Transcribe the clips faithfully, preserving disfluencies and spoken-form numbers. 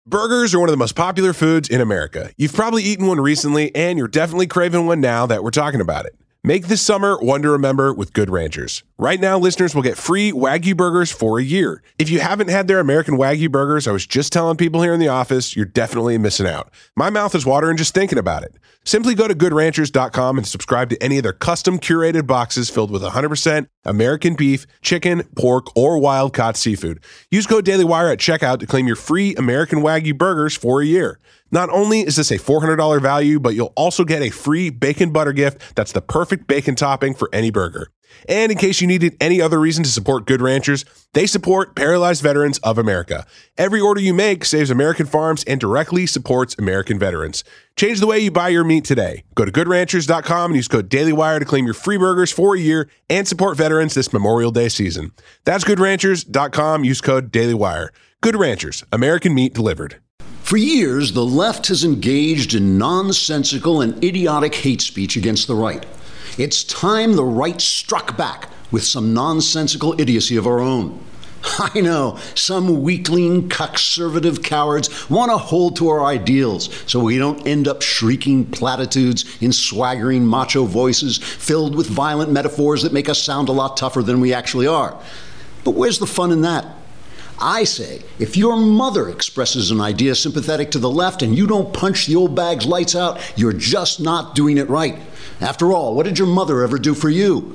Burgers are one of the most popular foods in America. You've probably eaten one recently, and you're definitely craving one now that we're talking about it. Make this summer one to remember with Good Ranchers. Right now, listeners will get free Wagyu burgers for a year. If you haven't had their American Wagyu burgers, I was just telling people here in the office, you're definitely missing out. My mouth is watering just thinking about it. Simply go to good ranchers dot com and subscribe to any of their custom curated boxes filled with one hundred percent American beef, chicken, pork, or wild-caught seafood. Use code DailyWire at checkout to claim your free American Wagyu burgers for a year. Not only is this a four hundred dollars value, but you'll also get a free bacon butter gift that's the perfect bacon topping for any burger. And in case you needed any other reason to support Good Ranchers, they support Paralyzed Veterans of America. Every order you make saves American farms and directly supports American veterans. Change the way you buy your meat today. Go to good ranchers dot com and use code DailyWire to claim your free burgers for a year and support veterans this Memorial Day season. That's good ranchers dot com. Use code DailyWire. Good Ranchers, American meat delivered. For years, the left has engaged in nonsensical and idiotic hate speech against the right. It's time the right struck back with some nonsensical idiocy of our own. I know, some weakling, conservative cowards want to hold to our ideals so we don't end up shrieking platitudes in swaggering macho voices filled with violent metaphors that make us sound a lot tougher than we actually are. But where's the fun in that? I say, if your mother expresses an idea sympathetic to the left and you don't punch the old bag's lights out, you're just not doing it right. After all, what did your mother ever do for you?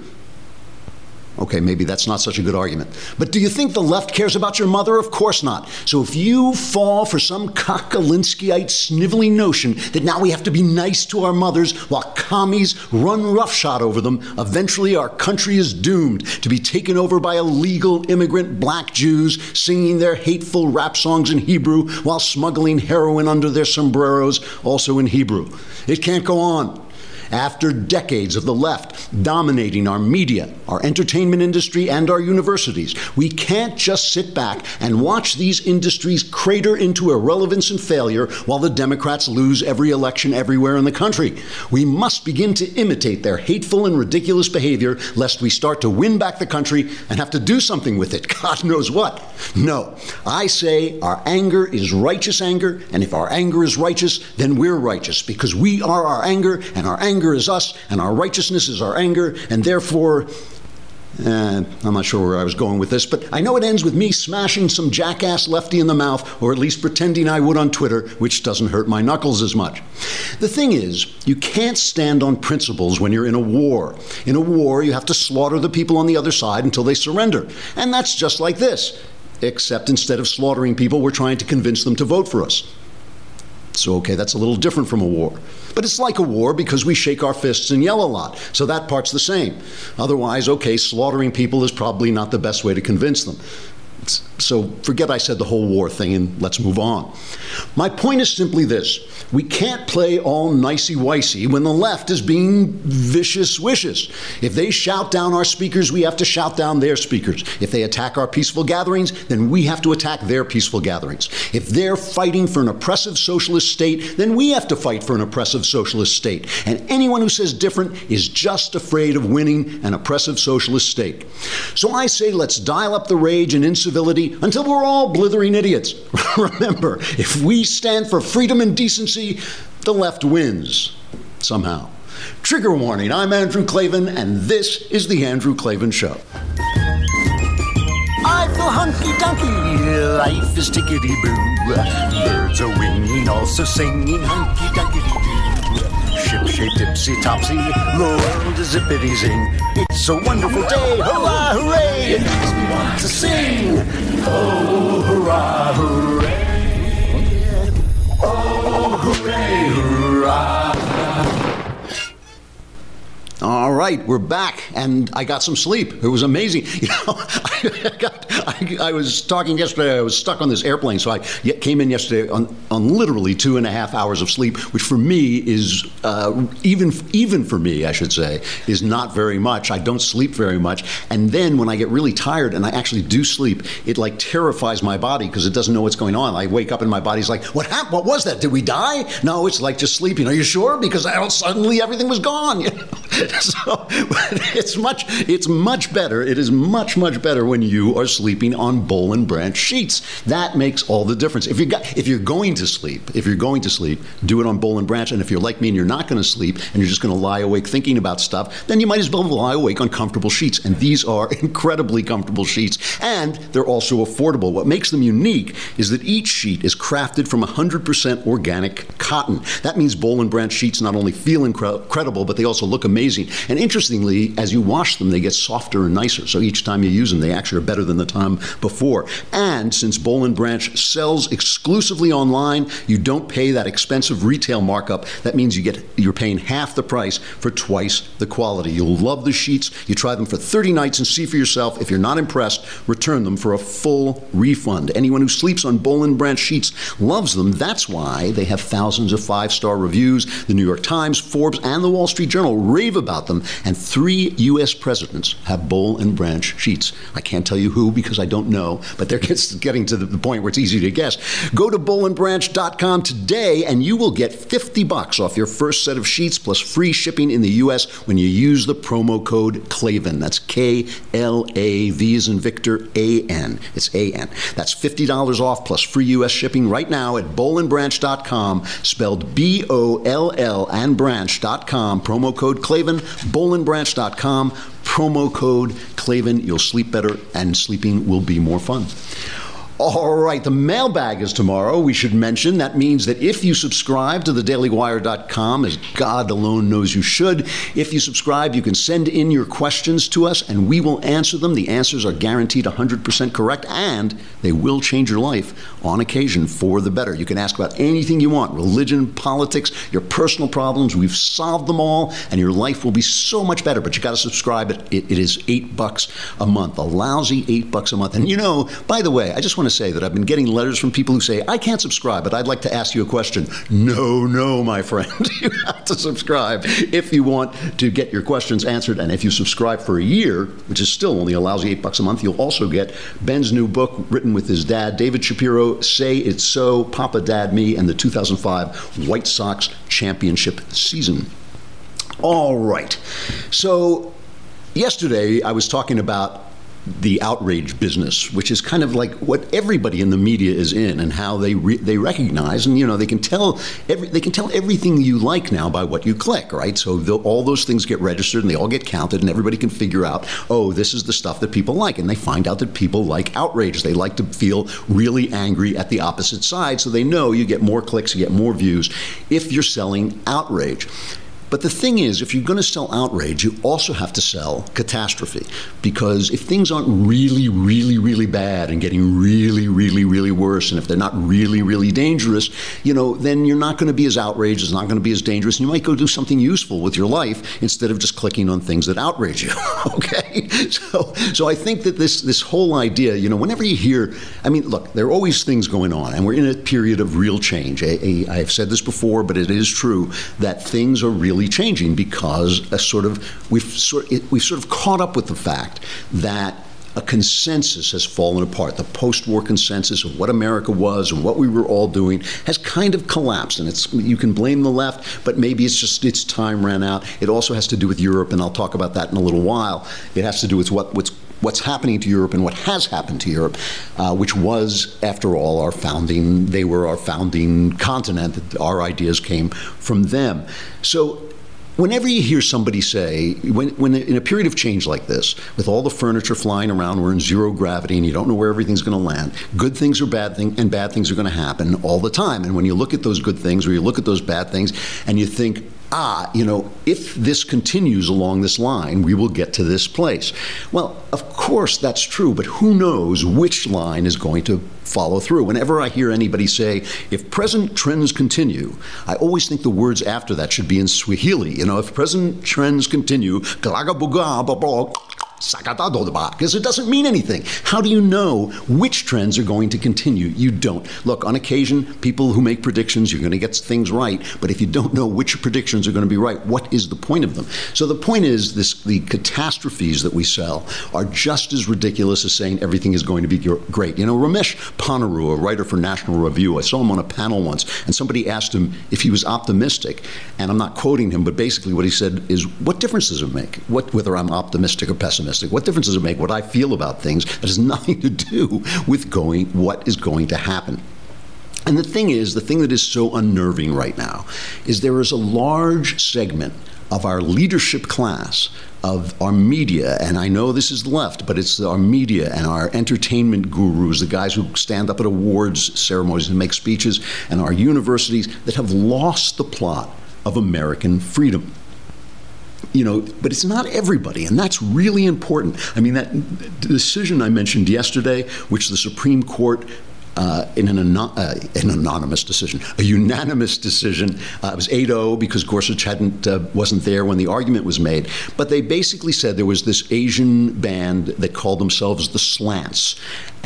Okay, maybe that's not such a good argument. But do you think the left cares about your mother? Of course not. So if you fall for some Kokolinskiite sniveling notion that now we have to be nice to our mothers while commies run roughshod over them, eventually our country is doomed to be taken over by illegal immigrant black Jews singing their hateful rap songs in Hebrew while smuggling heroin under their sombreros, also in Hebrew. It can't go on. After decades of the left dominating our media, our entertainment industry, and our universities, we can't just sit back and watch these industries crater into irrelevance and failure while the Democrats lose every election everywhere in the country. We must begin to imitate their hateful and ridiculous behavior lest we start to win back the country and have to do something with it. God knows what. No, I say our anger is righteous anger, and if our anger is righteous, then we're righteous because we are our anger, and our anger Anger is us, and our righteousness is our anger, and therefore, uh, I'm not sure where I was going with this, but I know it ends with me smashing some jackass lefty in the mouth, or at least pretending I would on Twitter, which doesn't hurt my knuckles as much. The thing is, you can't stand on principles when you're in a war. In a war, you have to slaughter the people on the other side until they surrender, and that's just like this, except instead of slaughtering people, we're trying to convince them to vote for us. So, okay, that's a little different from a war. But it's like a war because we shake our fists and yell a lot. So that part's the same. Otherwise, okay, slaughtering people is probably not the best way to convince them. So forget I said the whole war thing and let's move on. My point is simply this. We can't play all nicey-wicey when the left is being vicious wishes. If they shout down our speakers, we have to shout down their speakers. If they attack our peaceful gatherings, then we have to attack their peaceful gatherings. If they're fighting for an oppressive socialist state, then we have to fight for an oppressive socialist state. And anyone who says different is just afraid of winning an oppressive socialist state. So I say let's dial up the rage and incivility until we're all blithering idiots. Remember, if we stand for freedom and decency, the left wins. Somehow. Trigger warning, I'm Andrew Klavan, and this is The Andrew Klavan Show. I feel hunky-dunky, life is tickety-boo. Birds are winging, also singing hunky-dunky-doo. Ship-shape, tipsy-topsy, the world is zippity-zing. It's a wonderful day, hurrah, hooray! It makes me want to sing. Oh, hurrah, hooray! Oh, hooray, hurrah! All right, we're back, and I got some sleep. It was amazing. You know, I, got, I, I was talking yesterday. I was stuck on this airplane, so I came in yesterday on, on literally two and a half hours of sleep, which for me is uh, even even for me, I should say, is not very much. I don't sleep very much, and then when I get really tired and I actually do sleep, it like terrifies my body because it doesn't know what's going on. I wake up and my body's like, "What happened? What was that? Did we die?" No, it's like just sleeping. Are you sure? Because I don't, suddenly everything was gone. You know? So it's much, it's much better. It is much, much better when you are sleeping on Boll and Branch sheets. That makes all the difference. If you got, if you're going to sleep, if you're going to sleep, do it on Boll and Branch. And if you're like me and you're not going to sleep and you're just going to lie awake thinking about stuff, then you might as well lie awake on comfortable sheets. And these are incredibly comfortable sheets, and they're also affordable. What makes them unique is that each sheet is crafted from one hundred percent organic cotton. That means Boll and Branch sheets not only feel incre- incredible, but they also look amazing. And interestingly, as you wash them, they get softer and nicer. So each time you use them, they actually are better than the time before. And since Boll and Branch sells exclusively online, you don't pay that expensive retail markup. That means you get, you're paying half the price for twice the quality. You'll love the sheets. You try them for thirty nights and see for yourself. If you're not impressed, return them for a full refund. Anyone who sleeps on Boll and Branch sheets loves them. That's why they have thousands of five-star reviews. The New York Times, Forbes, and the Wall Street Journal rave about them, and three U S presidents have Boll and Branch sheets. I can't tell you who because I don't know, but they're getting to the point where it's easy to guess. Go to boll and branch dot com today, and you will get fifty bucks off your first set of sheets plus free shipping in the U S when you use the promo code Klavan. That's K L A V as in Victor, A N. It's A N. That's fifty dollars off plus free U S shipping right now at boll and branch dot com, spelled B O L L and branch dot com. Promo code Klavan, boll and branch dot com, promo code Klavan. You'll sleep better, and sleeping will be more fun. All right, the mailbag is tomorrow. We should mention that means that if you subscribe to the daily wire dot com, as God alone knows you should, if you subscribe, you can send in your questions to us and we will answer them. The answers are guaranteed one hundred percent correct, and they will change your life on occasion for the better. You can ask about anything you want, religion, politics, your personal problems. We've solved them all, and your life will be so much better. But you got to subscribe. It, it, it is eight bucks a month, a lousy eight bucks a month. And you know, by the way, I just want to say that I've been getting letters from people who say, I can't subscribe, but I'd like to ask you a question. No, no, my friend. You have to subscribe if you want to get your questions answered. And if you subscribe for a year, which is still only a lousy eight bucks a month, you'll also get Ben's new book written with his dad, David Shapiro, Say It's So, Papa, Dad, Me, and the two thousand five White Sox championship season. All right. So yesterday I was talking about the outrage business, which is kind of like what everybody in the media is in, and how they re- they recognize, and you know, they can tell every they can tell everything you like now by what you click, right? So all those things get registered and they all get counted, and everybody can figure out, oh, this is the stuff that people like, and they find out that people like outrage. They like to feel really angry at the opposite side, so they know you get more clicks, you get more views if you're selling outrage. But the thing is, if you're going to sell outrage, you also have to sell catastrophe. Because if things aren't really, really, really bad and getting really, really, really worse, and if they're not really, really dangerous, you know, then you're not going to be as outraged, it's not going to be as dangerous, and you might go do something useful with your life instead of just clicking on things that outrage you, okay? So so I think that this, this whole idea, you know, whenever you hear, I mean, look, there are always things going on, and we're in a period of real change. A, a, I've said this before, but it is true that things are really changing because a sort of we've sort we've sort of caught up with the fact that a consensus has fallen apart. The post-war consensus of what America was and what we were all doing has kind of collapsed. And it's, you can blame the left, but maybe it's just its time ran out. It also has to do with Europe, and I'll talk about that in a little while. It has to do with what, what's what's happening to Europe and what has happened to Europe, uh, which was, after all, our founding, they were our founding continent. Our ideas came from them. So whenever you hear somebody say, when, when in a period of change like this, with all the furniture flying around, we're in zero gravity and you don't know where everything's going to land, good things are bad things and bad things are going to happen all the time. And when you look at those good things or you look at those bad things and you think, ah, you know, if this continues along this line, we will get to this place. Well, of course that's true, but who knows which line is going to follow through. Whenever I hear anybody say, if present trends continue, I always think the words after that should be in Swahili. You know, if present trends continue, because it doesn't mean anything. How do you know which trends are going to continue? You don't. Look, on occasion, people who make predictions, you're going to get things right, but if you don't know which predictions are going to be right, what is the point of them? So the point is this: the catastrophes that we sell are just as ridiculous as saying everything is going to be great. You know, Ramesh Ponnuru, a writer for National Review, I saw him on a panel once, and somebody asked him if he was optimistic, and I'm not quoting him, but basically what he said is, what difference does it make what, whether I'm optimistic or pessimistic? What difference does it make what I feel about things? That has nothing to do with going what is going to happen. And the thing is, the thing that is so unnerving right now is there is a large segment of our leadership class, of our media, and I know this is the left, but it's our media and our entertainment gurus, the guys who stand up at awards ceremonies and make speeches, and our universities that have lost the plot of American freedom. You know, but it's not everybody, and that's really important. I mean, that decision I mentioned yesterday, which the Supreme Court Uh, in an, anon- uh, an anonymous decision, a unanimous decision. Uh, it was eight oh because Gorsuch hadn't uh, wasn't there when the argument was made. But they basically said there was this Asian band that called themselves the Slants,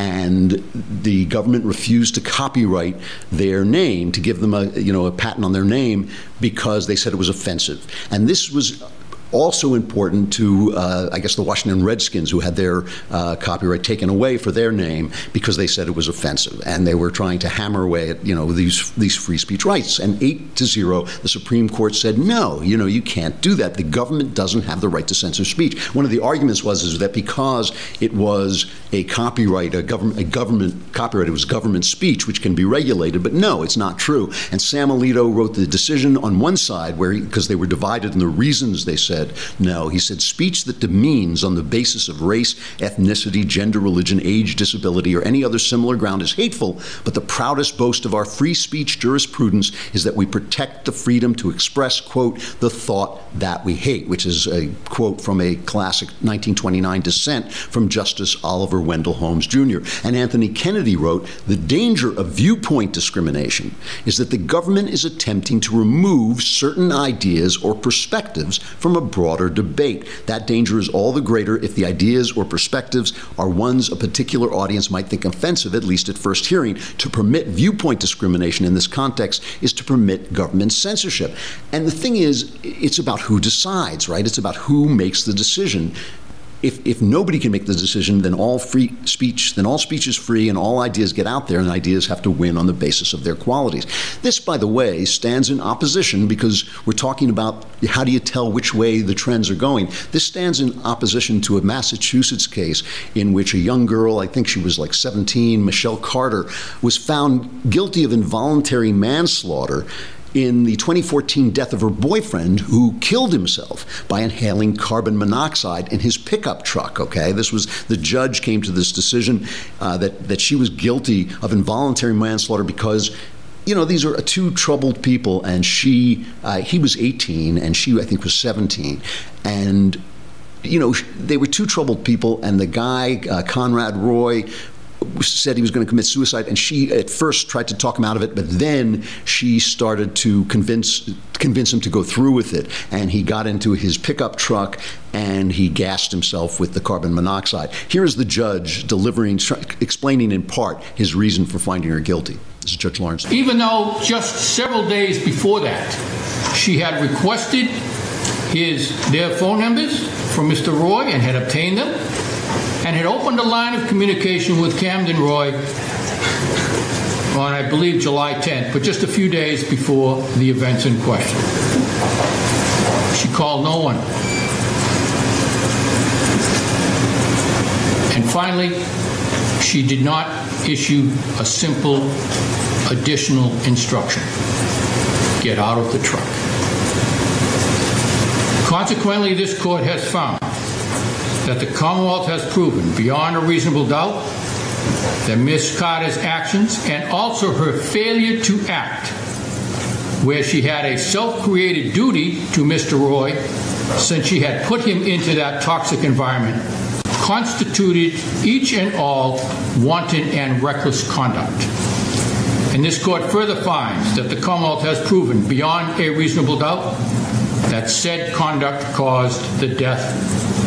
and the government refused to copyright their name, to give them a you know a patent on their name, because they said it was offensive. And this was also important to, uh, I guess, the Washington Redskins, who had their uh, copyright taken away for their name because they said it was offensive, and they were trying to hammer away at, you know, these these free speech rights. And eight to zero, the Supreme Court said, no, you know, you can't do that. The government doesn't have the right to censor speech. One of the arguments was is that because it was a copyright, a government, a government copyright, it was government speech, which can be regulated. But no, it's not true. And Sam Alito wrote the decision on one side, where because they were divided in the reasons they said. No, he said speech that demeans on the basis of race, ethnicity, gender, religion, age, disability, or any other similar ground is hateful, but the proudest boast of our free speech jurisprudence is that we protect the freedom to express, quote, the thought that we hate, which is a quote from a classic nineteen twenty-nine dissent from Justice Oliver Wendell Holmes, Junior And Anthony Kennedy wrote, the danger of viewpoint discrimination is that the government is attempting to remove certain ideas or perspectives from a broader debate. That danger is all the greater if the ideas or perspectives are ones a particular audience might think offensive, at least at first hearing. To permit viewpoint discrimination in this context is to permit government censorship. And the thing is, it's about who decides, right? It's about who makes the decision. If, if nobody can make the decision, then all free speech, then all speech is free and all ideas get out there, and ideas have to win on the basis of their qualities. This, by the way, stands in opposition, because we're talking about how do you tell which way the trends are going. This stands in opposition to a Massachusetts case in which a young girl, I think she was like seventeen, Michelle Carter, was found guilty of involuntary manslaughter in the twenty fourteen death of her boyfriend, who killed himself by inhaling carbon monoxide in his pickup truck, okay? This was, the judge came to this decision uh, that, that she was guilty of involuntary manslaughter because, you know, these are two troubled people, and she, uh, he was eighteen, and she, I think, was seventeen. And, you know, they were two troubled people, and the guy, uh, Conrad Roy, said he was going to commit suicide, and she at first tried to talk him out of it, but then she started to convince convince him to go through with it, and he got into his pickup truck and he gassed himself with the carbon monoxide. Here is the judge delivering, explaining in part his reason for finding her guilty. This is Judge Lawrence. Even though just several days before that, she had requested his their phone numbers from Mister Roy and had obtained them, and had opened a line of communication with Camden Roy on, I believe, July tenth, but just a few days before the events in question. She called no one. And finally, she did not issue a simple additional instruction: get out of the truck. Consequently, this court has found that the Commonwealth has proven beyond a reasonable doubt that Miz Carter's actions, and also her failure to act where she had a self-created duty to Mister Roy, since she had put him into that toxic environment, constituted each and all wanton and reckless conduct. And this court further finds that the Commonwealth has proven beyond a reasonable doubt that said conduct caused the death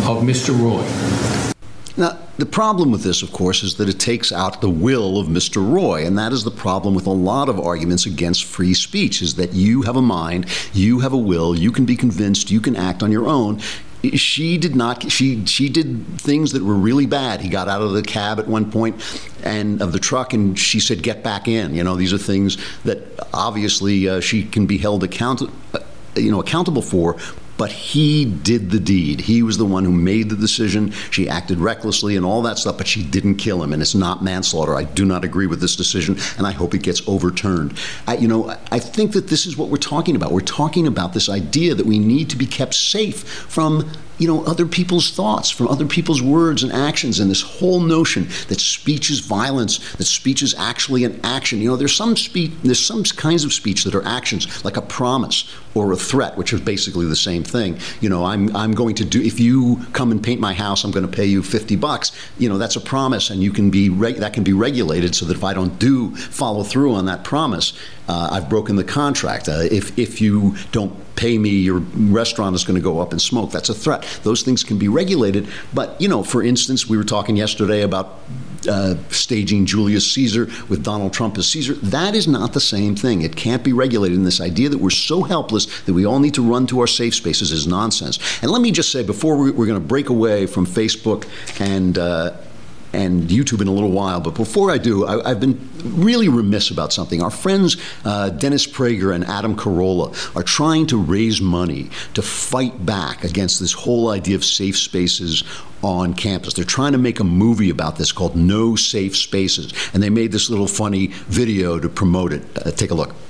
of Mister Roy. Now, the problem with this, of course, is that it takes out the will of Mister Roy, and that is the problem with a lot of arguments against free speech, is that you have a mind, you have a will, you can be convinced, you can act on your own. She did not, she she did things that were really bad. He got out of the cab at one point and of the truck, and she said, get back in. You know, these are things that obviously uh, she can be held account, uh, you know, accountable for. But he did the deed. He was the one who made the decision. She acted recklessly and all that stuff, but she didn't kill him, and it's not manslaughter. I do not agree with this decision, and I hope it gets overturned. I, you know, I think that this is what we're talking about. We're talking about this idea that we need to be kept safe from, you know, other people's thoughts, from other people's words and actions, and this whole notion that speech is violence, that speech is actually an action. You know, there's some speech, there's some kinds of speech that are actions, like a promise or a threat, which are basically the same thing. You know, I'm I'm going to do, if you come and paint my house, I'm going to pay you fifty bucks. You know, that's a promise, and you can be reg- that can be regulated so that if I don't do follow through on that promise, uh, I've broken the contract. Uh, if if you don't pay me, your restaurant is going to go up in smoke. That's a threat. Those things can be regulated. But, you know, for instance, we were talking yesterday about uh, staging Julius Caesar with Donald Trump as Caesar. That is not the same thing. It can't be regulated. And this idea that we're so helpless that we all need to run to our safe spaces is nonsense. And let me just say, before we, we're going to break away from Facebook and uh, and YouTube in a little while, but before I do, I, I've been really remiss about something. Our friends uh, Dennis Prager and Adam Carolla are trying to raise money to fight back against this whole idea of safe spaces on campus. They're trying to make a movie about this called No Safe Spaces, and they made this little funny video to promote it. Uh, take a look.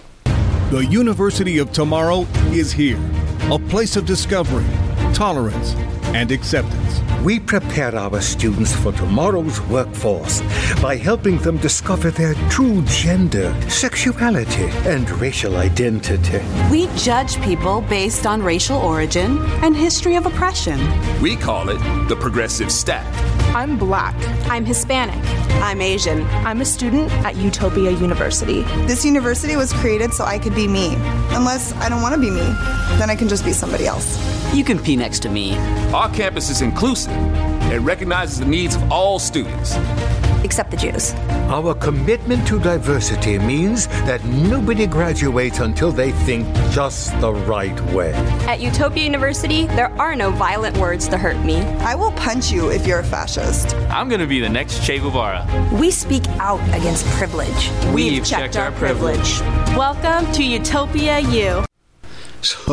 The University of Tomorrow is here, a place of discovery, tolerance, and acceptance. We prepare our students for tomorrow's workforce by helping them discover their true gender, sexuality, and racial identity. We judge people based on racial origin and history of oppression. We call it the progressive stack. I'm Black. I'm Hispanic. I'm Asian. I'm a student at Utopia University. This university was created so I could be me. Unless I don't want to be me, then I can just be somebody else. You can pee next to me. Our campus is inclusive and recognizes the needs of all students. Except the Jews. Our commitment to diversity means that nobody graduates until they think just the right way. At Utopia University, there are no violent words to hurt me. I will punch you if you're a fascist. I'm going to be the next Che Guevara. We speak out against privilege. We've, We've checked, checked our privilege. privilege. Welcome to Utopia U. So,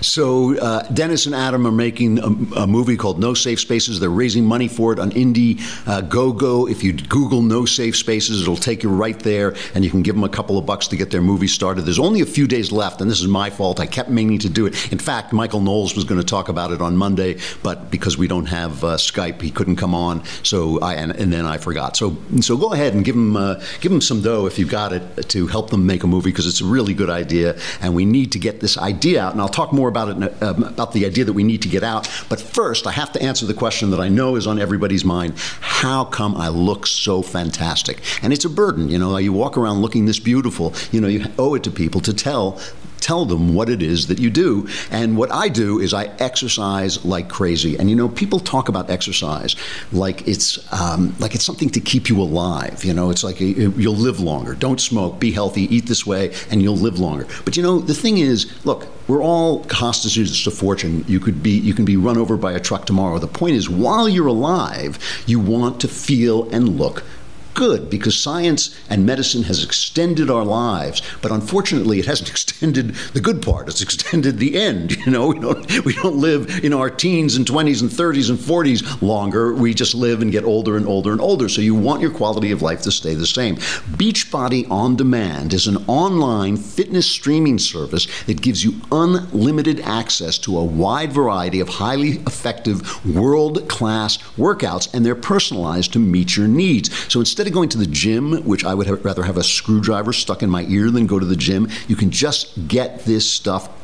so uh, Dennis and Adam are making a, a movie called No Safe Spaces. They're raising money for it on Indiegogo. If you Google No Safe Spaces, it'll take you right there, and you can give them a couple of bucks to get their movie started. There's only a few days left, and this is my fault. I kept meaning to do it. In fact, Michael Knowles was going to talk about it on Monday, but because we don't have uh, Skype, he couldn't come on. So I and, and then I forgot. So so go ahead and give them uh, give them some dough if you've got it to help them make a movie, because it's a really good idea, and we need to get this idea out, and I'll talk more about it, in a, uh, about the idea that we need to get out. But first, I have to answer the question that I know is on everybody's mind. How come I look so fantastic? And it's a burden, you know, you walk around looking this beautiful, you know, you owe it to people to tell tell them what it is that you do. And what I do is I exercise like crazy. And, you know, people talk about exercise like it's um, like it's something to keep you alive. You know, it's like a, you'll live longer. Don't smoke, be healthy, eat this way, and you'll live longer. But, you know, the thing is, look, we're all hostages to fortune. You could be, you can be run over by a truck tomorrow. The point is, while you're alive, you want to feel and look good, because science and medicine has extended our lives, but unfortunately it hasn't extended the good part. It's extended the end. You know, we don't we don't live in our teens and twenties and thirties and forties longer. We just live and get older and older and older. So you want your quality of life to stay the same. Beachbody On Demand is an online fitness streaming service that gives you unlimited access to a wide variety of highly effective world-class workouts, and they're personalized to meet your needs. So instead Instead of going to the gym, which I would have, rather have a screwdriver stuck in my ear than go to the gym, you can just get this stuff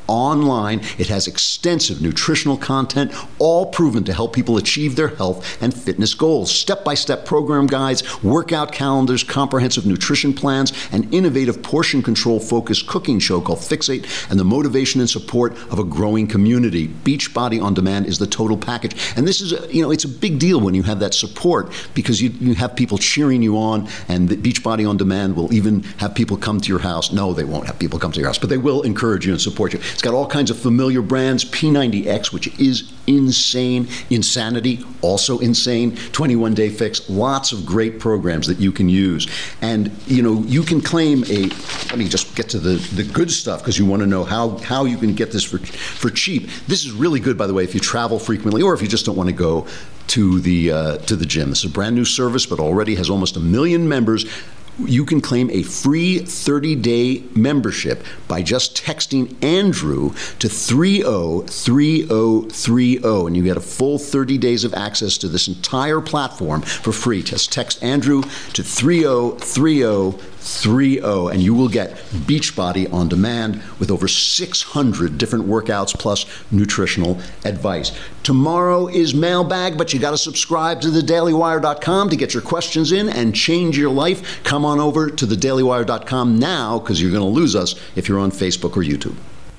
online. It has extensive nutritional content, all proven to help people achieve their health and fitness goals. Step-by-step program guides, workout calendars, comprehensive nutrition plans, an innovative portion control focused cooking show called Fixate, and the motivation and support of a growing community. Beachbody On Demand is the total package. And this is, a, you know, it's a big deal when you have that support, because you, you have people cheering you on, and the Beachbody On Demand will even have people come to your house. No, they won't have people come to your house, but they will encourage you and support you. It's got all kinds of familiar brands. P ninety X, which is insane. Insanity, also insane. twenty-one day fix, lots of great programs that you can use. And, you know, you can claim a, let me just get to the, the good stuff, because you want to know how, how you can get this for, for cheap. This is really good, by the way, if you travel frequently or if you just don't want to go to the, uh, to the gym. This is a brand new service, but already has almost a million members. You can claim a free thirty day membership by just texting Andrew to three oh three oh three oh, and you get a full thirty days of access to this entire platform for free. Just text Andrew to three oh three oh three oh, and you will get Beachbody On Demand with over six hundred different workouts plus nutritional advice. Tomorrow is mailbag, but you got to subscribe to the daily wire dot com to get your questions in and change your life. Come on over to the daily wire dot com now, because you're going to lose us if you're on Facebook or YouTube.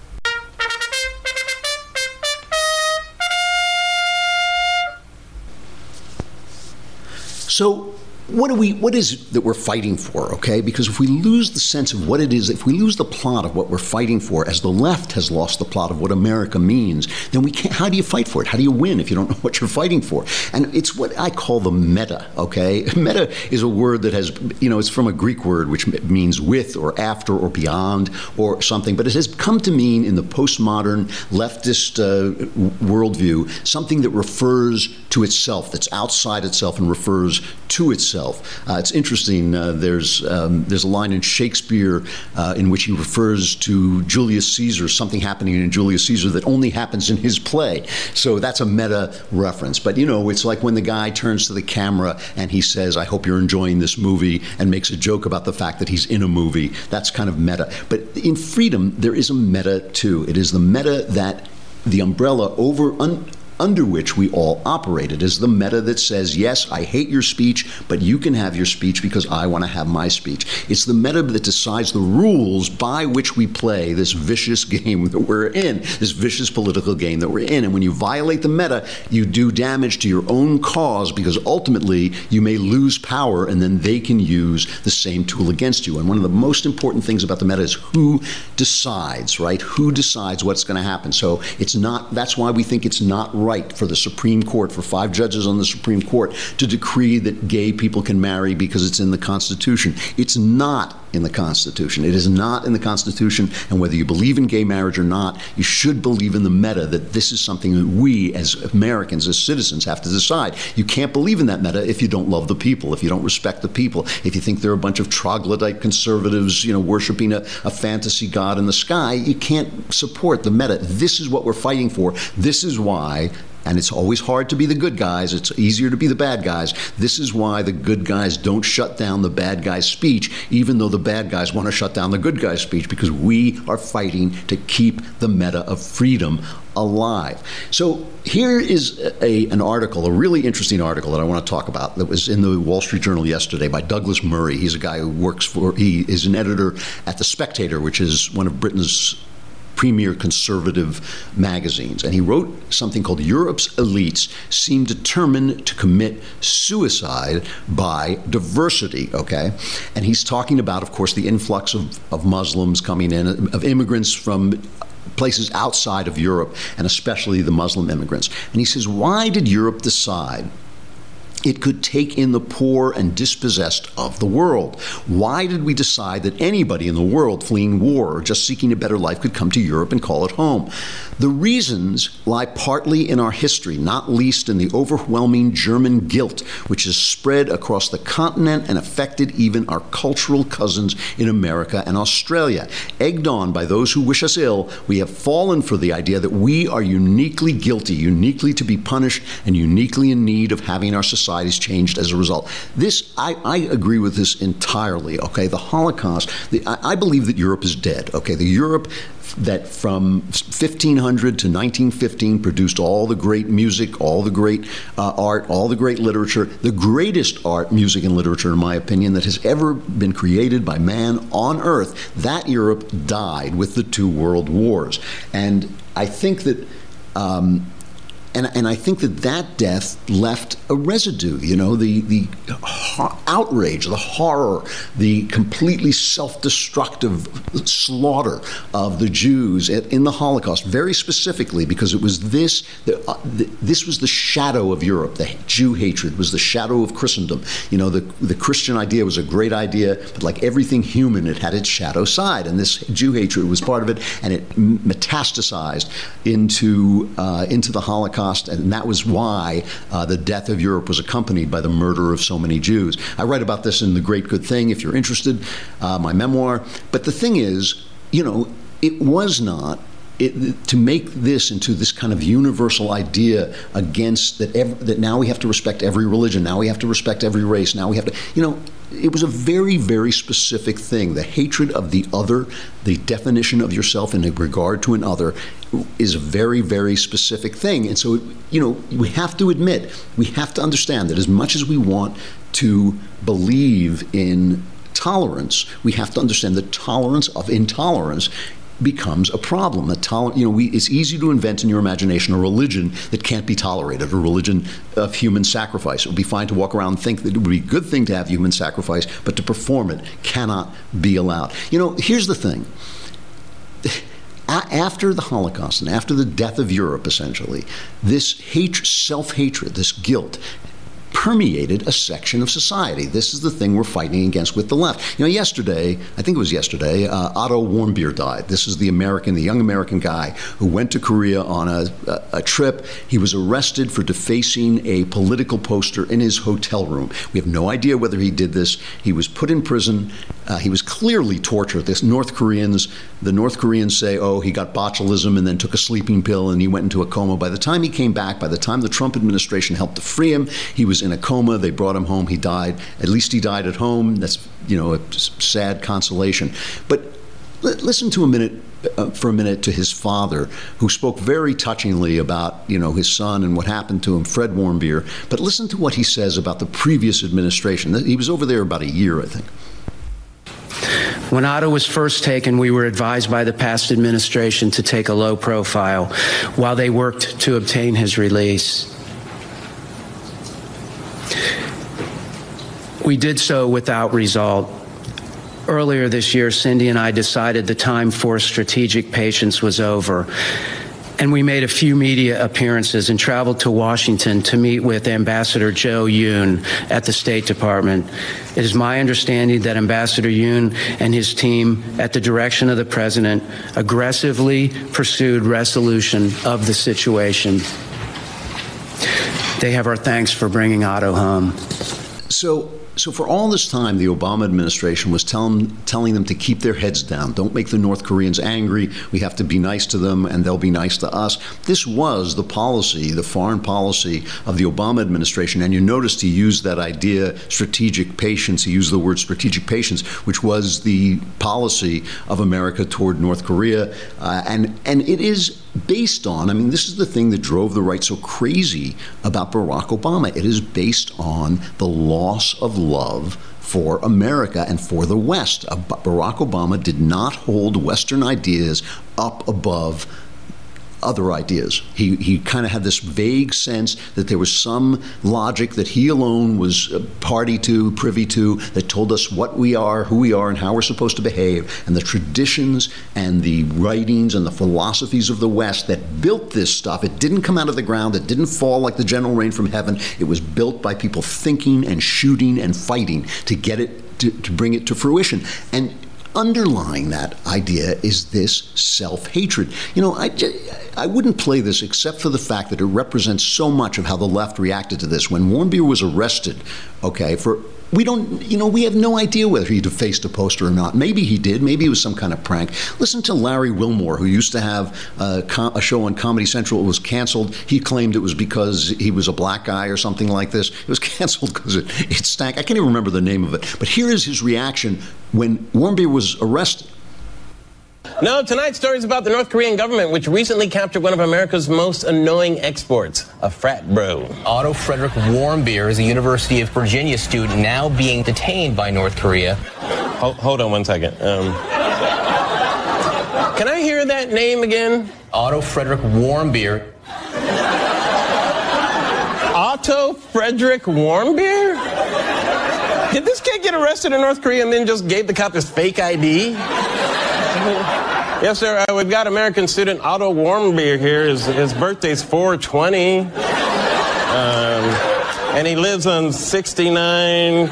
So what do we, what is it that we're fighting for, okay? Because if we lose the sense of what it is, if we lose the plot of what we're fighting for, as the left has lost the plot of what America means, then we can't, how do you fight for it? How do you win if you don't know what you're fighting for? And it's what I call the meta, okay? Meta is a word that has, you know, it's from a Greek word which means with or after or beyond or something, but it has come to mean in the postmodern leftist uh, worldview something that refers to itself, that's outside itself and refers to itself. Uh, it's interesting, uh, there's um, there's a line in Shakespeare uh, in which he refers to Julius Caesar, something happening in Julius Caesar that only happens in his play. So that's a meta reference. But, you know, it's like when the guy turns to the camera and he says, I hope you're enjoying this movie, and makes a joke about the fact that he's in a movie. That's kind of meta. But in freedom, there is a meta too. It is the meta that the umbrella over un- under which we all operate. It is the meta that says, yes, I hate your speech, but you can have your speech because I want to have my speech. It's the meta that decides the rules by which we play this vicious game that we're in, this vicious political game that we're in. And when you violate the meta, you do damage to your own cause, because ultimately you may lose power and then they can use the same tool against you. And one of the most important things about the meta is who decides, right? Who decides what's going to happen? So it's not, that's why we think it's not right for the Supreme Court, for five judges on the Supreme Court, to decree that gay people can marry because it's in the Constitution. It's not in the Constitution. It is not in the Constitution, and whether you believe in gay marriage or not, you should believe in the meta that this is something that we as Americans, as citizens, have to decide. You can't believe in that meta if you don't love the people, if you don't respect the people, if you think they're a bunch of troglodyte conservatives, you know, worshiping a, a fantasy god in the sky. You can't support the meta. This is what we're fighting for. This is why. And it's always hard to be the good guys. It's easier to be the bad guys. This is why the good guys don't shut down the bad guy's speech, even though the bad guys want to shut down the good guy's speech, because we are fighting to keep the meta of freedom alive. So here is a, an article, a really interesting article that I want to talk about that was in the Wall Street Journal yesterday by Douglas Murray. He's a guy who works for, he is an editor at The Spectator, which is one of Britain's premier conservative magazines. And he wrote something called Europe's Elites Seem Determined to Commit Suicide by Diversity, okay? And he's talking about, of course, the influx of, of Muslims coming in, of immigrants from places outside of Europe, and especially the Muslim immigrants. And he says, why did Europe decide it could take in the poor and dispossessed of the world? Why did we decide that anybody in the world fleeing war or just seeking a better life could come to Europe and call it home? The reasons lie partly in our history, not least in the overwhelming German guilt, which has spread across the continent and affected even our cultural cousins in America and Australia. Egged on by those who wish us ill, we have fallen for the idea that we are uniquely guilty, uniquely to be punished, and uniquely in need of having our society societies changed as a result. This, I, I agree with this entirely, okay? The Holocaust, the, I, I believe that Europe is dead, okay? The Europe that from fifteen hundred to nineteen fifteen produced all the great music, all the great uh, art, all the great literature, the greatest art, music, and literature, in my opinion, that has ever been created by man on Earth. That Europe died with the two world wars. And I think that um, And, and I think that that death left a residue, you know, the, the outrage, the horror, the completely self-destructive slaughter of the Jews in the Holocaust, very specifically because it was this, the, uh, the, this was the shadow of Europe. The Jew hatred was the shadow of Christendom. You know, the, the Christian idea was a great idea, but like everything human, it had its shadow side, and this Jew hatred was part of it, and it metastasized into, uh, into the Holocaust. And that was why uh, the death of Europe was accompanied by the murder of so many Jews. I write about this in The Great Good Thing, if you're interested, uh, my memoir. But the thing is, you know, it was not, it, to make this into this kind of universal idea against that, ev- that now we have to respect every religion, now we have to respect every race, now we have to, you know, it was a very, very specific thing. The hatred of the other, the definition of yourself in regard to an other, is a very, very specific thing. And so, you know, we have to admit, we have to understand that as much as we want to believe in tolerance, we have to understand that tolerance of intolerance becomes a problem. A toler- you know, we, it's easy to invent in your imagination a religion that can't be tolerated, a religion of human sacrifice. It would be fine to walk around and think that it would be a good thing to have human sacrifice, but to perform it cannot be allowed. You know, here's the thing. After the Holocaust and after the death of Europe, essentially, this hatred, self-hatred, this guilt, permeated a section of society. This is the thing we're fighting against with the left. You know, yesterday, I think it was yesterday, uh, Otto Warmbier died. This is the American, the young American guy who went to Korea on a, a, a trip. He was arrested for defacing a political poster in his hotel room. We have no idea whether he did this. He was put in prison. Uh, he was clearly tortured. This North Koreans, the North Koreans say, oh, he got botulism and then took a sleeping pill and he went into a coma. By the time he came back, by the time the Trump administration helped to free him, he was in a coma. They brought him home. He died. At least he died at home. That's, you know, a sad consolation. But l- listen to a minute, uh, for a minute, to his father, who spoke very touchingly about, you know, his son and what happened to him, Fred Warmbier. But listen to what he says about the previous administration. He was over there about a year, I think. When Otto was first taken, we were advised by the past administration to take a low profile while they worked to obtain his release. We did so without result. Earlier this year, Cindy and I decided the time for strategic patience was over, and we made a few media appearances and traveled to Washington to meet with Ambassador Joe Yoon at the State Department. It is my understanding that Ambassador Yoon and his team, at the direction of the President, aggressively pursued resolution of the situation. They have our thanks for bringing Otto home. So, so for all this time, the Obama administration was telling, telling them to keep their heads down. Don't make the North Koreans angry. We have to be nice to them, and they'll be nice to us. This was the policy, the foreign policy of the Obama administration. And you noticed he used that idea, strategic patience. He used the word strategic patience, which was the policy of America toward North Korea. Uh, and, and it is based on, I mean, this is the thing that drove the right so crazy about Barack Obama. It is based on the loss of love for America and for the West. Uh, Barack Obama did not hold Western ideas up above other ideas. He he kind of had this vague sense that there was some logic that he alone was party to, privy to, that told us what we are, who we are, and how we're supposed to behave. And the traditions and the writings and the philosophies of the West that built this stuff, it didn't come out of the ground, it didn't fall like the gentle rain from heaven. It was built by people thinking and shooting and fighting to get it, to, to bring it to fruition. And underlying that idea is this self-hatred. You know, I, I wouldn't play this except for the fact that it represents so much of how the left reacted to this. When Warmbier was arrested, okay, for we don't, you know, we have no idea whether he defaced a poster or not. Maybe he did. Maybe it was some kind of prank. Listen to Larry Wilmore, who used to have a, com- a show on Comedy Central. It was canceled. He claimed it was because he was a black guy or something like this. It was canceled because it, it stank. I can't even remember the name of it. But here is his reaction when Warmbier was arrested. No, tonight's story is about the North Korean government, which recently captured one of America's most annoying exports, a frat bro. Otto Frederick Warmbier is a University of Virginia student now being detained by North Korea. Hold, hold on one second. Um, can I hear that name again? Otto Frederick Warmbier. Otto Frederick Warmbier? Did this kid get arrested in North Korea and then just gave the cop his fake I D? Yes, sir. Uh, we've got American student Otto Warmbier here. His, his birthday's four twenty. Um, and he lives on sixty-nine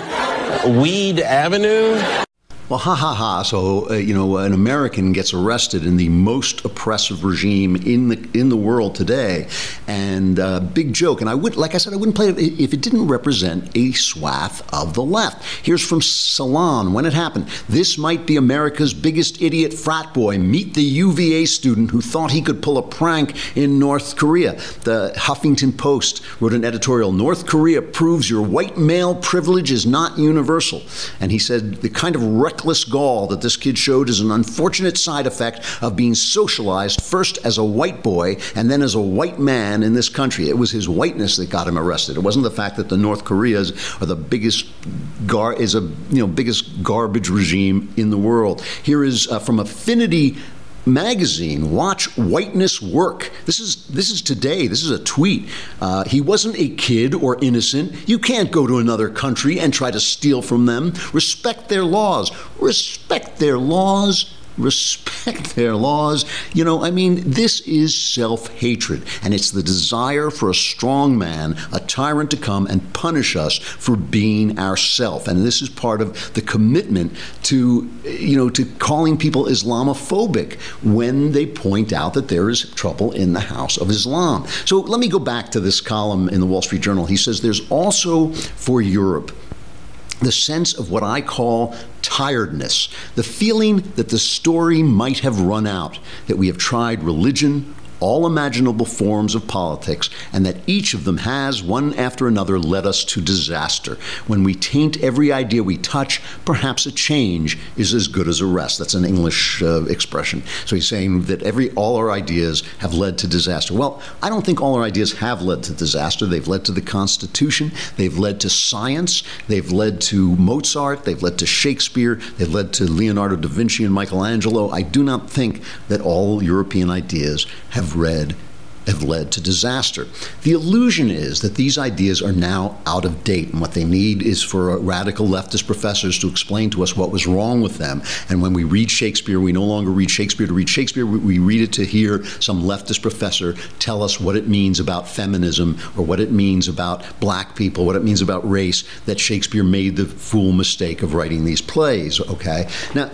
Weed Avenue. Well, ha ha ha. So, uh, you know, an American gets arrested in the most oppressive regime in the in the world today. And uh, big joke. And I would, like I said, I wouldn't play it if it didn't represent a swath of the left. Here's from Salon when it happened. This might be America's biggest idiot frat boy. Meet the U V A student who thought he could pull a prank in North Korea. The Huffington Post wrote an editorial. North Korea proves your white male privilege is not universal. And he said the kind of reckless gall that this kid showed is an unfortunate side effect of being socialized first as a white boy and then as a white man in this country. It was his whiteness that got him arrested. It wasn't the fact that the North Koreas are the biggest gar is a you know biggest garbage regime in the world. Here is uh, from Affinity Magazine. Watch whiteness work. This is this is today. This is a tweet. Uh, he wasn't a kid or innocent. You can't go to another country and try to steal from them. Respect their laws. Respect their laws. Respect their laws. You know, I mean, this is self-hatred, and it's the desire for a strong man, a tyrant, to come and punish us for being ourself. And this is part of the commitment to, you know, to calling people Islamophobic when they point out that there is trouble in the house of Islam. So let me go back to this column in the Wall Street Journal. He says there's also for Europe the sense of what I call tiredness, the feeling that the story might have run out, that we have tried religion, all imaginable forms of politics, and that each of them has, one after another, led us to disaster. When we taint every idea we touch, perhaps a change is as good as a rest. That's an English uh, expression. So he's saying that every all our ideas have led to disaster. Well, I don't think all our ideas have led to disaster. They've led to the Constitution. They've led to science. They've led to Mozart. They've led to Shakespeare. They've led to Leonardo da Vinci and Michelangelo. I do not think that all European ideas have read have led to disaster. The illusion is that these ideas are now out of date, and what they need is for radical leftist professors to explain to us what was wrong with them. And when we read Shakespeare, we no longer read Shakespeare to read Shakespeare, we read it to hear some leftist professor tell us what it means about feminism, or what it means about black people, what it means about race, that Shakespeare made the fool mistake of writing these plays, okay? Now,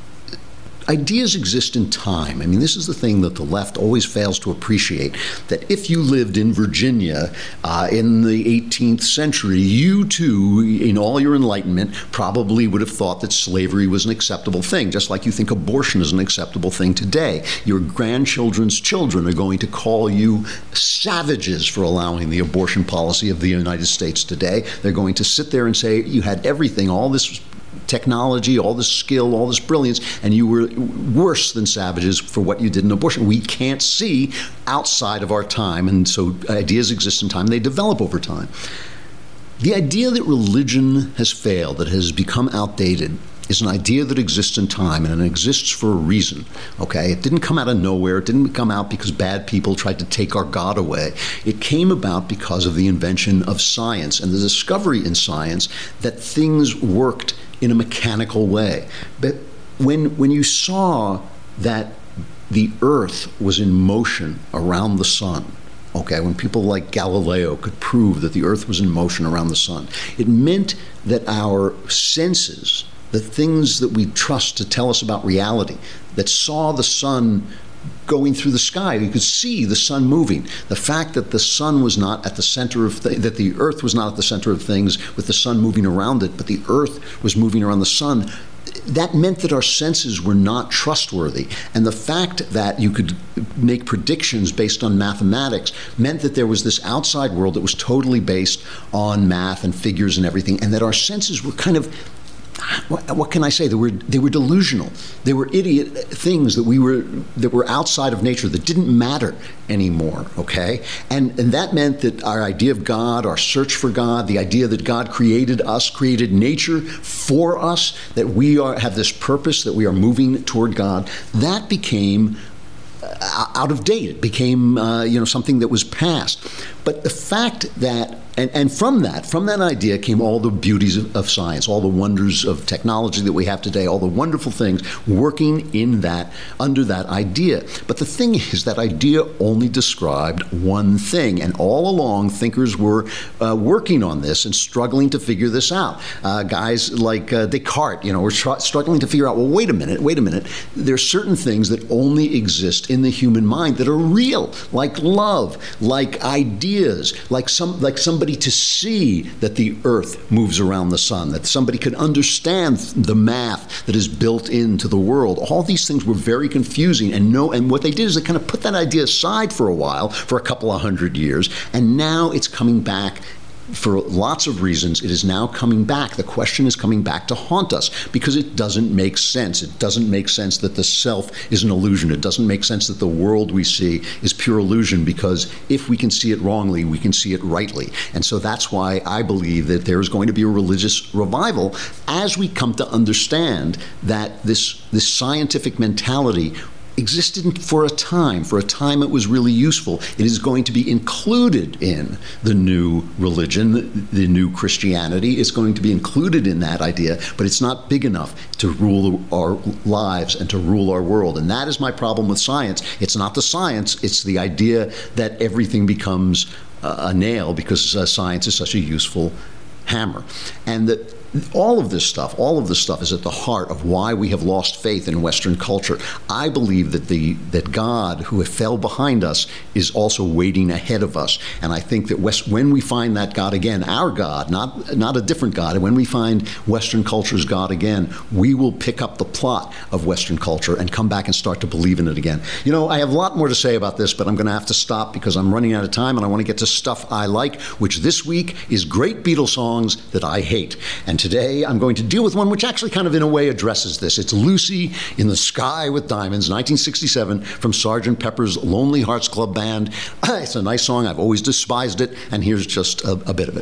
ideas exist in time. I mean, this is the thing that the left always fails to appreciate, that if you lived in Virginia uh, in the eighteenth century, you too, in all your enlightenment, probably would have thought that slavery was an acceptable thing, just like you think abortion is an acceptable thing today. Your grandchildren's children are going to call you savages for allowing the abortion policy of the United States today. They're going to sit there and say, you had everything, all this technology, all this skill, all this brilliance, and you were worse than savages for what you did in abortion. We can't see outside of our time, and so ideas exist in time. They develop over time. The idea that religion has failed, that has become outdated, is an idea that exists in time, and it exists for a reason, okay? It didn't come out of nowhere. It didn't come out because bad people tried to take our God away. It came about because of the invention of science and the discovery in science that things worked in a mechanical way. But when, when you saw that the Earth was in motion around the sun, okay, when people like Galileo could prove that the Earth was in motion around the sun, it meant that our senses, the things that we trust to tell us about reality, that saw the sun going through the sky. You could see the sun moving. The fact that the sun was not at the center of th- that the earth was not at the center of things with the sun moving around it, but the earth was moving around the sun, that meant that our senses were not trustworthy. And the fact that you could make predictions based on mathematics meant that there was this outside world that was totally based on math and figures and everything, and that our senses were kind of, What, what can I say? They were they were delusional. They were idiot things that we were that were outside of nature, that didn't matter anymore. Okay, and and that meant that our idea of God, our search for God, the idea that God created us, created nature for us, that we are have this purpose, that we are moving toward God, that became out of date. It became uh, you know something that was past. But the fact that And, and from that, from that idea came all the beauties of, of science, all the wonders of technology that we have today, all the wonderful things working in that, under that idea. But the thing is, that idea only described one thing, and all along thinkers were uh, working on this and struggling to figure this out. Uh, guys like uh, Descartes, you know, were tr- struggling to figure out, well, wait a minute, wait a minute. There are certain things that only exist in the human mind that are real, like love, like ideas, like some, like somebody to see that the earth moves around the sun, that somebody could understand the math that is built into the world. All these things were very confusing, and no, and what they did is they kind of put that idea aside for a while, for a couple of hundred years, and now it's coming back. For lots of reasons, it is now coming back. The question is coming back to haunt us because it doesn't make sense. It doesn't make sense that the self is an illusion. It doesn't make sense that the world we see is pure illusion, because if we can see it wrongly, we can see it rightly. And so that's why I believe that there is going to be a religious revival as we come to understand that this, this scientific mentality existed for a time. For a time it was really useful. It is going to be included in the new religion, the, the new Christianity. It's going to be included in that idea, but it's not big enough to rule our lives and to rule our world. And that is my problem with science. It's not the science, it's the idea that everything becomes uh, a nail because uh, science is such a useful hammer. And that all of this stuff, all of this stuff is at the heart of why we have lost faith in Western culture. I believe that the that God, who fell behind us, is also waiting ahead of us. And I think that West, when we find that God again, our God, not not a different God, when we find Western culture's God again, we will pick up the plot of Western culture and come back and start to believe in it again. You know, I have a lot more to say about this, but I'm going to have to stop because I'm running out of time, and I want to get to stuff I like, which this week is great Beatles songs that I hate. And today I'm going to deal with one which actually kind of in a way addresses this. It's Lucy in the Sky with Diamonds, nineteen sixty-seven, from Sergeant Pepper's Lonely Hearts Club Band. It's a nice song. I've always despised it, and here's just a, a bit of it.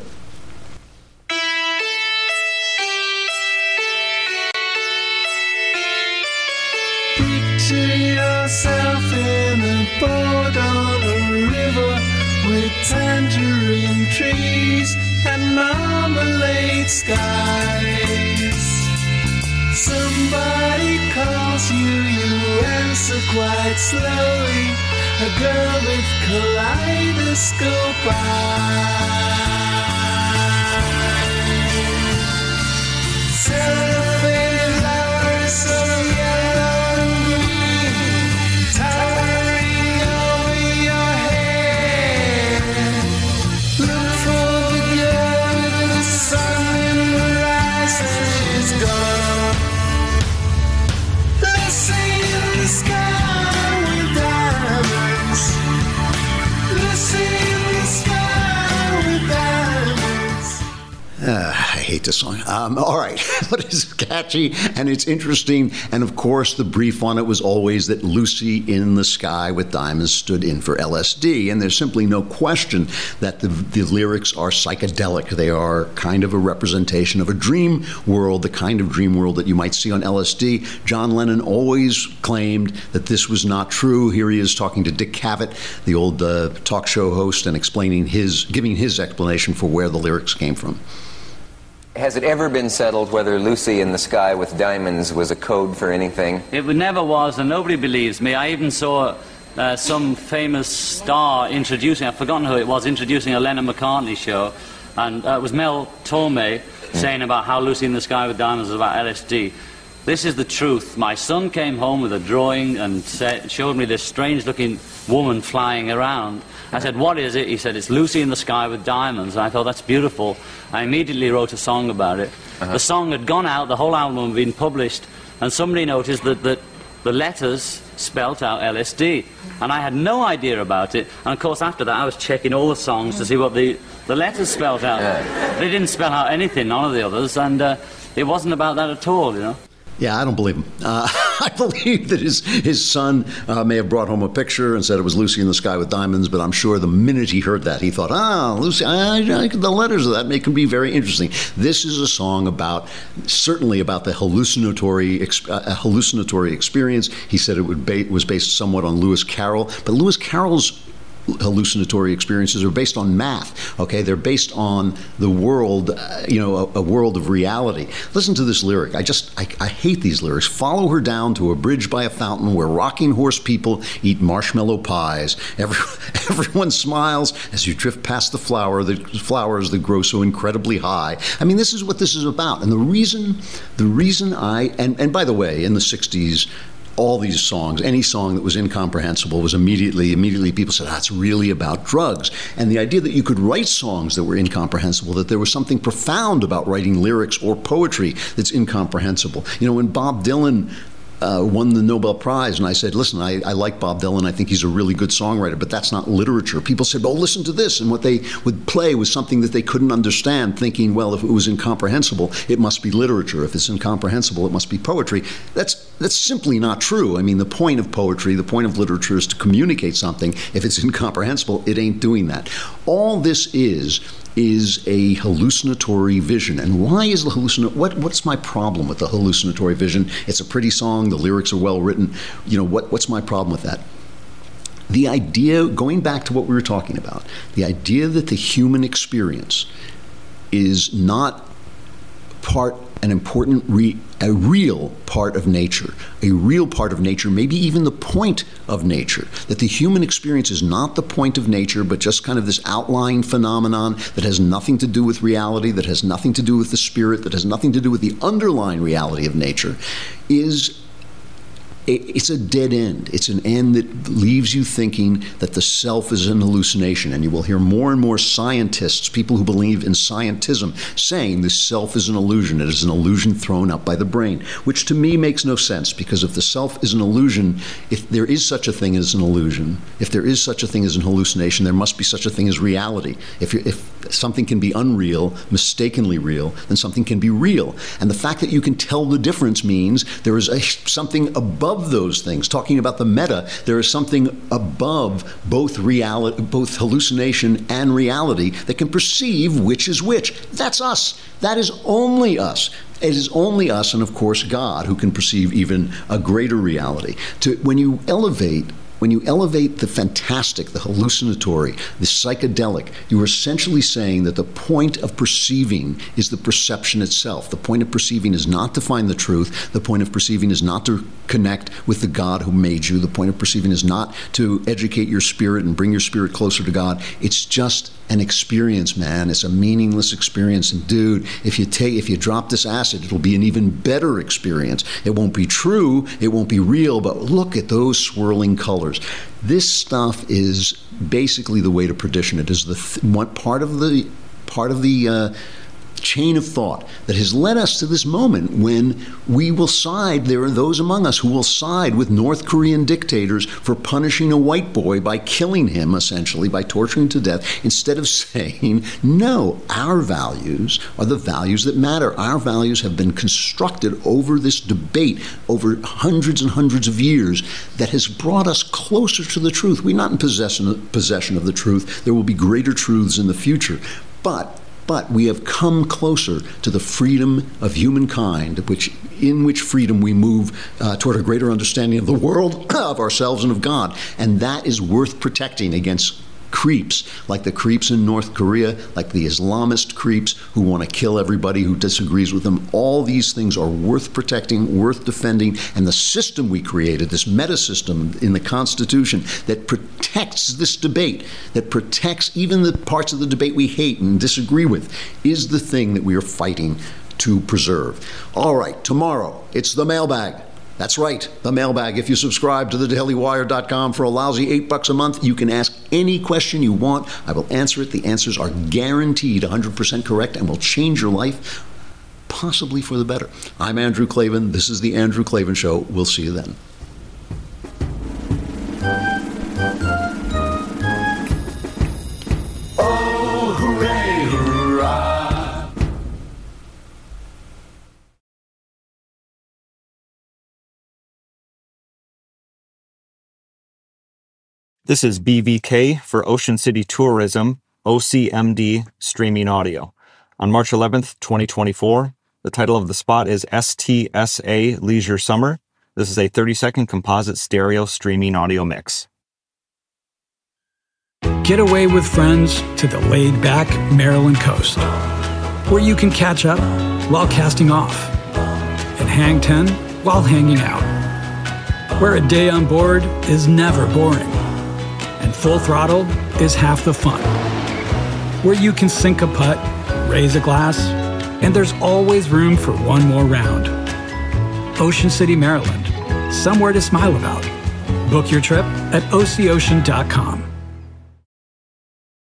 Picture yourself in a boat on a river with tangerine trees and marmalade skies. Somebody calls you, you answer quite slowly. A girl with kaleidoscope eyes. Cellophane flowers so yellow and green, towering over your head. Look for the girl with the sun in her eyes, and she's gone. Lucy in the sky with diamonds. Lucy in the sky with diamonds. Uh, I hate this song. Um, all right, but it's catchy and it's interesting. And of course, the brief on it was always that Lucy in the Sky with Diamonds stood in for L S D. And there's simply no question that the, the lyrics are psychedelic. They are kind of a representation of a dream world, the kind of dream world that you might see on L S D. John Lennon always claimed that this was not true. Here he is talking to Dick Cavett, the old uh, talk show host, and explaining his, giving his explanation for where the lyrics came from. Has it ever been settled whether Lucy in the Sky with Diamonds was a code for anything? It never was, and nobody believes me. I even saw uh, some famous star introducing, I've forgotten who it was, introducing a Lennon-McCartney show, and uh, it was Mel Torme mm. saying about how Lucy in the Sky with Diamonds was about L S D. this is the truth. My son came home with a drawing and said, showed me this strange-looking woman flying around. I said, what is it? He said, it's Lucy in the Sky with Diamonds. And I thought, that's beautiful. I immediately wrote a song about it. Uh-huh. The song had gone out, the whole album had been published, and somebody noticed that, that the letters spelt out L S D. And I had no idea about it. And of course, after that, I was checking all the songs to see what the, the letters spelt out. Yeah. They didn't spell out anything, none of the others, and uh, it wasn't about that at all, you know. Yeah, I don't believe him. Uh, I believe that his his son uh, may have brought home a picture and said it was Lucy in the Sky with Diamonds, but I'm sure the minute he heard that, he thought, ah, Lucy, I, I, the letters of that may, can be very interesting. This is a song about, certainly about the hallucinatory uh, hallucinatory experience. He said it would ba- was based somewhat on Lewis Carroll, but Lewis Carroll's hallucinatory experiences are based on math, okay? They're based on the world, uh, you know, a, a world of reality. Listen to this lyric. I just, I, I hate these lyrics. Follow her down to a bridge by a fountain where rocking horse people eat marshmallow pies. Every, everyone smiles as you drift past the flower, the flowers that grow so incredibly high. I mean, this is what this is about. And the reason, the reason I, and, and by the way, in the sixties, all these songs, any song that was incomprehensible was immediately, immediately people said, that's really about drugs. And the idea that you could write songs that were incomprehensible, that there was something profound about writing lyrics or poetry that's incomprehensible. You know, when Bob Dylan Uh, won the Nobel Prize, and I said, listen, I, I like Bob Dylan, I think he's a really good songwriter, but that's not literature. People said, oh, listen to this, and what they would play was something that they couldn't understand, thinking, well, if it was incomprehensible, it must be literature. If it's incomprehensible, it must be poetry. That's that's simply not true. I mean, the point of poetry, the point of literature is to communicate something. If it's incomprehensible, it ain't doing that. All this is is a hallucinatory vision. And why is the hallucinatory, what, what's my problem with the hallucinatory vision? It's a pretty song, the lyrics are well written. You know, what, what's my problem with that? The idea, going back to what we were talking about, the idea that the human experience is not part, an important, re, a real part of nature, a real part of nature, maybe even the point of nature, that the human experience is not the point of nature, but just kind of this outlying phenomenon that has nothing to do with reality, that has nothing to do with the spirit, that has nothing to do with the underlying reality of nature, is it's a dead end. It's an end that leaves you thinking that the self is an hallucination. And you will hear more and more scientists, people who believe in scientism, saying the self is an illusion. It is an illusion thrown up by the brain, which to me makes no sense, because if the self is an illusion, if there is such a thing as an illusion, if there is such a thing as an hallucination, there must be such a thing as reality. If, you're, if something can be unreal, mistakenly real, then something can be real. And the fact that you can tell the difference means there is a, something above those things. Talking about the meta, there is something above both reality, both hallucination and reality, that can perceive which is which. That's us. That is only us. It is only us, and of course God, who can perceive even a greater reality. To, when you elevate When you elevate the fantastic, the hallucinatory, the psychedelic, you are essentially saying that the point of perceiving is the perception itself. The point of perceiving is not to find the truth. The point of perceiving is not to connect with the God who made you. The point of perceiving is not to educate your spirit and bring your spirit closer to God. It's just an experience, man. It's a meaningless experience. And dude, if you take, if you drop this acid, it'll be an even better experience. It won't be true, it won't be real, but look at those swirling colors. This stuff is basically the way to perdition. It is the th- one part of the part of the uh, chain of thought that has led us to this moment when we will side, there are those among us who will side with North Korean dictators for punishing a white boy by killing him, essentially, by torturing him to death, instead of saying, no, our values are the values that matter. Our values have been constructed over this debate, over hundreds and hundreds of years, that has brought us closer to the truth. We're not in possession, possession of the truth. There will be greater truths in the future. But But we have come closer to the freedom of humankind, which, in which freedom we move uh, toward a greater understanding of the world, of ourselves, and of God. And that is worth protecting against creeps, like the creeps in North Korea, like the Islamist creeps who want to kill everybody who disagrees with them. All these things are worth protecting, worth defending, and the system we created, this meta system in the Constitution that protects this debate, that protects even the parts of the debate we hate and disagree with, is the thing that we are fighting to preserve. All right, tomorrow, it's the mailbag. That's right, the mailbag. If you subscribe to the daily wire dot com for a lousy eight bucks a month, you can ask any question you want. I will answer it. The answers are guaranteed one hundred percent correct and will change your life, possibly for the better. I'm Andrew Klavan. This is the Andrew Klavan Show. We'll see you then. Oh, hooray, hurrah. This is B V K for Ocean City Tourism, O C M D Streaming Audio. On March eleventh, twenty twenty-four, the title of the spot is S T S A Leisure Summer. This is a thirty-second composite stereo streaming audio mix. Get away with friends to the laid-back Maryland coast, where you can catch up while casting off and hang ten while hanging out, where a day on board is never boring and full throttle is half the fun, where you can sink a putt, raise a glass, and there's always room for one more round. Ocean City, Maryland, somewhere to smile about. Book your trip at O C ocean dot com.